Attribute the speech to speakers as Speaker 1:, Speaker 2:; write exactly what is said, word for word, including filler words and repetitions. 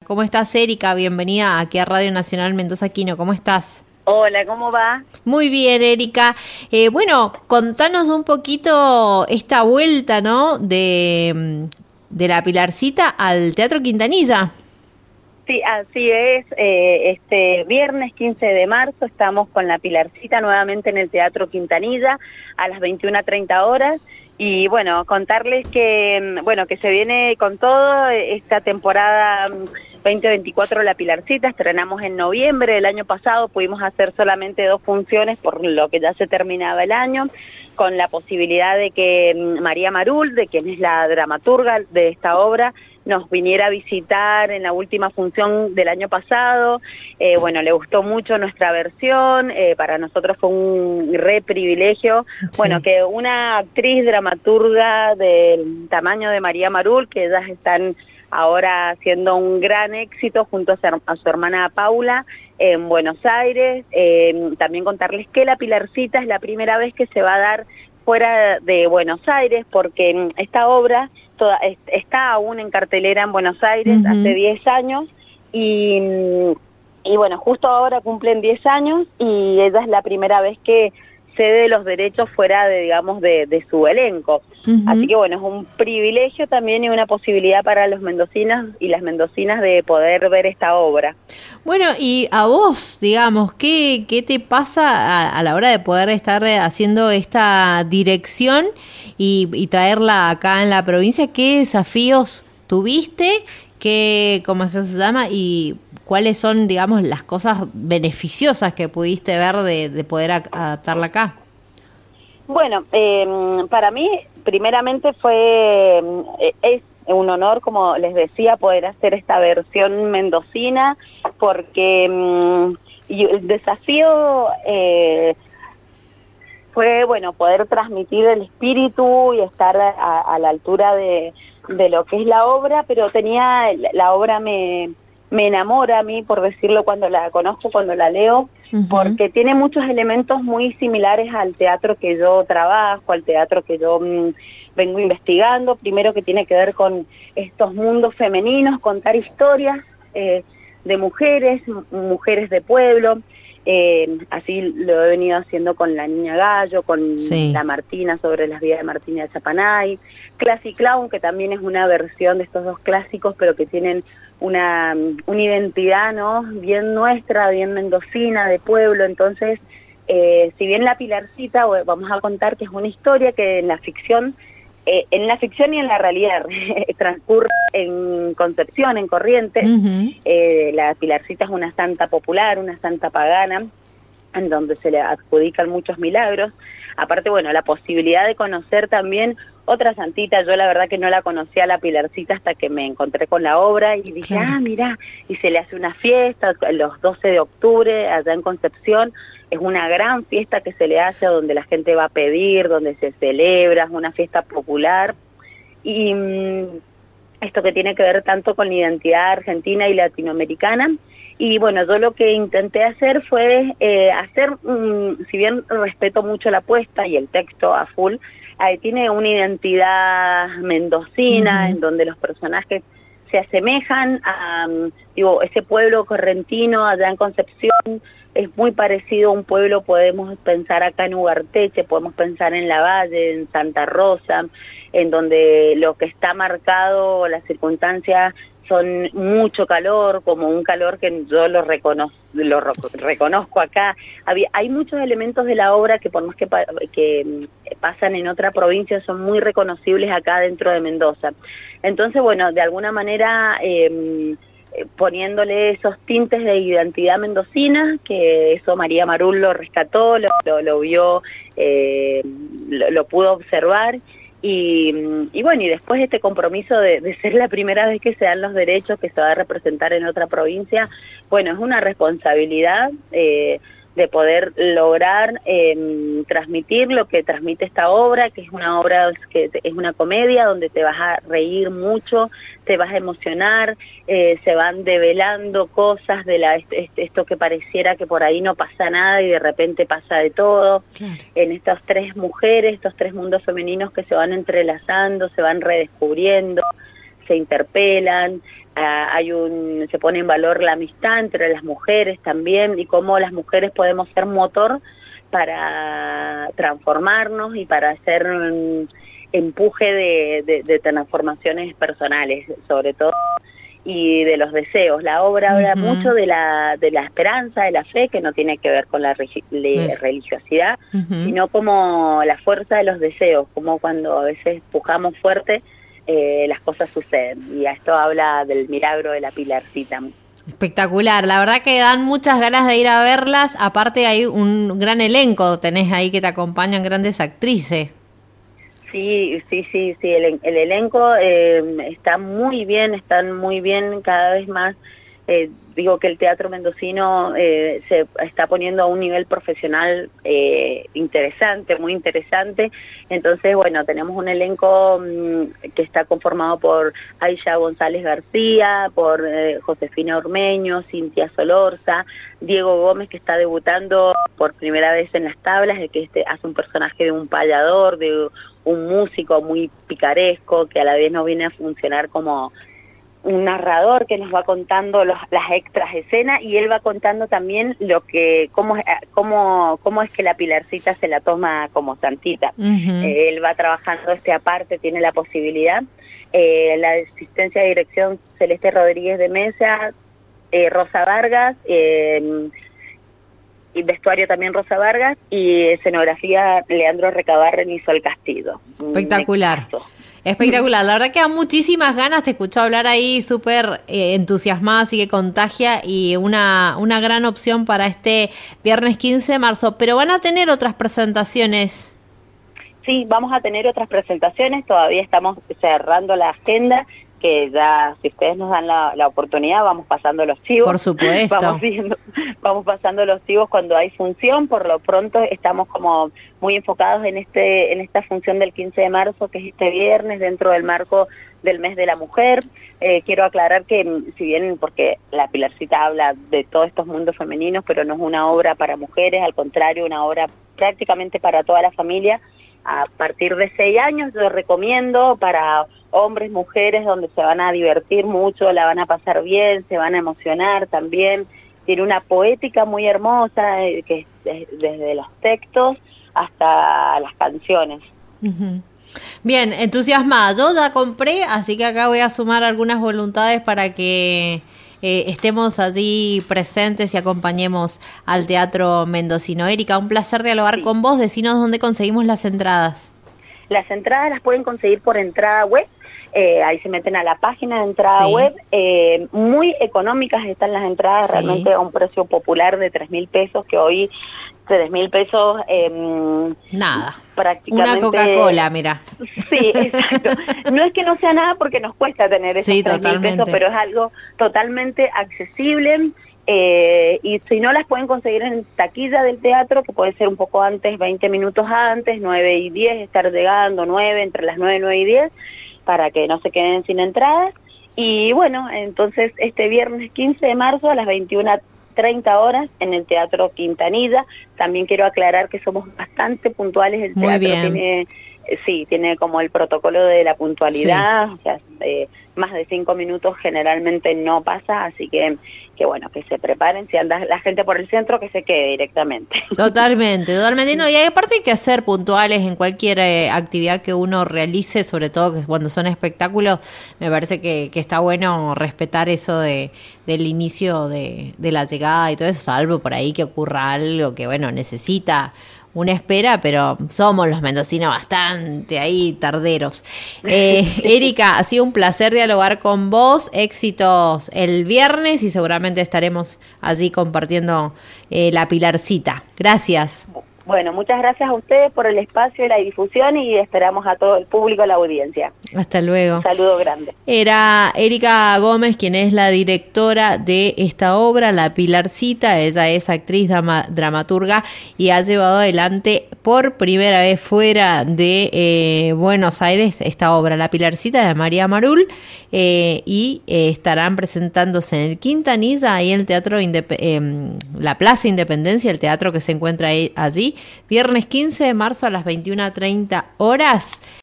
Speaker 1: ¿Cómo estás, Erika? Bienvenida aquí a Radio Nacional Mendoza Quino. ¿Cómo estás?
Speaker 2: Hola, ¿cómo va?
Speaker 1: Muy bien, Erika. Eh, bueno, contanos un poquito esta vuelta, ¿no? De, de la Pilarcita al Teatro Quintanilla.
Speaker 2: Sí, así es. Eh, este viernes quince de marzo estamos con la Pilarcita nuevamente en el Teatro Quintanilla a las veintiuna treinta horas. Y bueno, contarles que, bueno, que se viene con todo esta temporada veinte veinticuatro La Pilarcita. Estrenamos en noviembre del año pasado, pudimos hacer solamente dos funciones por lo que ya se terminaba el año, con la posibilidad de que María Marul, de quien es la dramaturga de esta obra, nos viniera a visitar en la última función del año pasado. Eh, bueno, le gustó mucho nuestra versión, eh, para nosotros fue un re privilegio, sí. Bueno, que una actriz dramaturga del tamaño de María Marul, que ellas están ahora haciendo un gran éxito junto a su, a su hermana Paula en Buenos Aires. Eh, también contarles que la Pilarcita es la primera vez que se va a dar fuera de Buenos Aires, porque esta obra toda, está aún en cartelera en Buenos Aires, uh-huh. hace diez años, y, y bueno, justo ahora cumplen diez años, y ella es la primera vez que cede los derechos fuera de, digamos, de, de su elenco. Uh-huh. Así que bueno, es un privilegio también y una posibilidad para los mendocinos y las mendocinas de poder ver esta obra.
Speaker 1: Bueno, y a vos, digamos, ¿qué, qué te pasa a, a la hora de poder estar haciendo esta dirección y, y traerla acá en la provincia? ¿Qué desafíos tuviste? ¿Qué, cómo es que se llama? Y ¿cuáles son, digamos, las cosas beneficiosas que pudiste ver de, de poder adaptarla acá?
Speaker 2: Bueno, eh, para mí, primeramente fue, eh, es un honor, como les decía, poder hacer esta versión mendocina, porque um, y el desafío eh, fue, bueno, poder transmitir el espíritu y estar a, a la altura de, de lo que es la obra, pero tenía, la obra me... me enamora a mí, por decirlo, cuando la conozco, cuando la leo, uh-huh. porque tiene muchos elementos muy similares al teatro que yo trabajo, al teatro que yo mmm, vengo investigando. Primero, que tiene que ver con estos mundos femeninos, contar historias eh, de mujeres, mujeres de pueblo. Eh, así lo he venido haciendo con La Niña Gallo, con sí. La Martina, sobre las vidas de Martina de Chapanay, Classic Clown, que también es una versión de estos dos clásicos, pero que tienen una, una identidad, ¿no?, bien nuestra, bien mendocina, de pueblo. Entonces, eh, si bien La Pilarcita, vamos a contar que es una historia que en la ficción, eh, en la ficción y en la realidad transcurre en Concepción, en Corrientes. Uh-huh. eh, La Pilarcita es una santa popular, una santa pagana, en donde se le adjudican muchos milagros. Aparte, bueno, la posibilidad de conocer también otra santita. Yo la verdad que no la conocía a la Pilarcita hasta que me encontré con la obra y dije, claro. ah, mirá, y se le hace una fiesta los doce de octubre allá en Concepción. Es una gran fiesta que se le hace, donde la gente va a pedir, donde se celebra, es una fiesta popular. Y mmm, esto que tiene que ver tanto con la identidad argentina y latinoamericana. Y bueno, yo lo que intenté hacer fue eh, hacer, um, si bien respeto mucho la apuesta y el texto a full, eh, tiene una identidad mendocina, uh-huh. en donde los personajes se asemejan a, um, digo, ese pueblo correntino allá en Concepción. Es muy parecido a un pueblo, podemos pensar acá en Ugarteche, podemos pensar en Lavalle, en Santa Rosa, en donde lo que está marcado, las circunstancias son mucho calor, como un calor que yo lo, recono lo reconozco acá. Había, hay muchos elementos de la obra que por más que, pa que pasan en otra provincia son muy reconocibles acá dentro de Mendoza. Entonces, bueno, de alguna manera eh, poniéndole esos tintes de identidad mendocina, que eso María Marul lo rescató, lo, lo, lo vio, eh, lo, lo pudo observar. Y, y bueno, y después este compromiso de, de ser la primera vez que se dan los derechos, que se va a representar en otra provincia, bueno, es una responsabilidad eh, de poder lograr eh, transmitir lo que transmite esta obra, que es una obra, que es una comedia donde te vas a reír mucho, te vas a emocionar, eh, se van develando cosas de la, esto que pareciera que por ahí no pasa nada y de repente pasa de todo. Claro. En estas tres mujeres, estos tres mundos femeninos que se van entrelazando, se van redescubriendo, se interpelan. uh, hay un, se pone en valor la amistad entre las mujeres también y cómo las mujeres podemos ser motor para transformarnos y para hacer un empuje de, de, de transformaciones personales, sobre todo, y de los deseos. La obra habla uh-huh. mucho de la, de la esperanza, de la fe, que no tiene que ver con la re- uh-huh. religiosidad, uh-huh. sino como la fuerza de los deseos, como cuando a veces pujamos fuerte, eh, las cosas suceden. Y esto habla del milagro de la Pilarcita.
Speaker 1: Espectacular, la verdad que dan muchas ganas de ir a verlas, aparte hay un gran elenco, tenés ahí que te acompañan grandes actrices.
Speaker 2: Sí, sí, sí, sí, el, el elenco eh, está muy bien, están muy bien cada vez más. Eh, digo que el teatro mendocino eh, se está poniendo a un nivel profesional eh, interesante, muy interesante. Entonces, bueno, tenemos un elenco mmm, que está conformado por Aisha González García, por eh, Josefina Ormeño, Cintia Solorza, Diego Gómez, que está debutando por primera vez en las tablas, de que este hace un personaje de un payador, de un músico muy picaresco, que a la vez nos viene a funcionar como un narrador que nos va contando los, las extras escenas, y él va contando también lo que cómo, cómo, cómo es que la Pilarcita se la toma como santita. Uh-huh. Eh, él va trabajando este aparte, tiene la posibilidad. Eh, la asistencia de dirección Celeste Rodríguez de Mesa, eh, Rosa Vargas, eh, y vestuario también Rosa Vargas, y escenografía Leandro Recabarren y Sol Castillo.
Speaker 1: Espectacular. Espectacular, la verdad que da muchísimas ganas, te escucho hablar ahí súper eh, entusiasmada, así que contagia, y una, una gran opción para este viernes quince de marzo, pero van a tener otras presentaciones.
Speaker 2: Sí, vamos a tener otras presentaciones, todavía estamos cerrando la agenda, que ya, si ustedes nos dan la, la oportunidad, vamos pasando los chivos.
Speaker 1: Por supuesto.
Speaker 2: Vamos, viendo, vamos pasando los chivos cuando hay función. Por lo pronto estamos como muy enfocados en este en esta función del quince de marzo, que es este viernes, dentro del marco del mes de la mujer. Eh, quiero aclarar que, si bien, porque la Pilarcita habla de todos estos mundos femeninos, pero no es una obra para mujeres, al contrario, una obra prácticamente para toda la familia. A partir de seis años yo recomiendo para hombres, mujeres, donde se van a divertir mucho, la van a pasar bien, se van a emocionar también. Tiene una poética muy hermosa, eh, que es desde los textos hasta las canciones.
Speaker 1: Uh-huh. Bien, entusiasmada. Yo ya compré, así que acá voy a sumar algunas voluntades para que eh, estemos allí presentes y acompañemos al Teatro Mendocino. Erika, un placer dialogar sí. con vos. Decinos dónde conseguimos las entradas.
Speaker 2: Las entradas las pueden conseguir por entrada web. Eh, ahí se meten a la página de entrada sí. web, eh, muy económicas están las entradas, sí. realmente a un precio popular de tres mil pesos, que hoy tres mil pesos eh,
Speaker 1: nada,
Speaker 2: prácticamente
Speaker 1: una Coca-Cola, mira.
Speaker 2: Sí, exacto. No es que no sea nada, porque nos cuesta tener esos
Speaker 1: sí,
Speaker 2: tres mil pesos, pero es algo totalmente accesible. Eh, y si no, las pueden conseguir en taquilla del teatro, que puede ser un poco antes, veinte minutos antes, nueve y diez, estar llegando, nueve, entre las nueve, nueve y diez, para que no se queden sin entradas. Y bueno, entonces este viernes quince de marzo a las veintiuna treinta horas en el Teatro Quintanilla. También quiero aclarar que somos bastante puntuales, el
Speaker 1: Muy
Speaker 2: teatro
Speaker 1: bien.
Speaker 2: tiene, sí, tiene como el protocolo de la puntualidad, sí. o sea, eh, más de cinco minutos generalmente no pasa, así que que bueno, que se preparen, si anda la gente por el centro, que se quede directamente.
Speaker 1: Totalmente, totalmente. No, y aparte hay que ser puntuales en cualquier eh, actividad que uno realice, sobre todo que cuando son espectáculos, me parece que, que está bueno respetar eso de del inicio de, de la llegada y todo eso, salvo por ahí que ocurra algo que, bueno, necesita una espera, pero somos los mendocinos bastante ahí tarderos. Eh, Erika, ha sido un placer dialogar con vos, éxitos el viernes y seguramente estaremos allí compartiendo eh, la Pilarcita. Gracias.
Speaker 2: Bueno, muchas gracias a ustedes por el espacio y la difusión, y esperamos a todo el público, la audiencia.
Speaker 1: Hasta luego.
Speaker 2: Un saludo grande.
Speaker 1: Era Erika Gómez, quien es la directora de esta obra, La Pilarcita. Ella es actriz, drama, dramaturga, y ha llevado adelante por primera vez fuera de eh, Buenos Aires esta obra, La Pilarcita, de María Marul, eh, y eh, estarán presentándose en el Quintanilla, ahí en el Teatro Indep- eh, la Plaza Independencia, el teatro que se encuentra ahí, allí, viernes quince de marzo a las veintiuna treinta horas.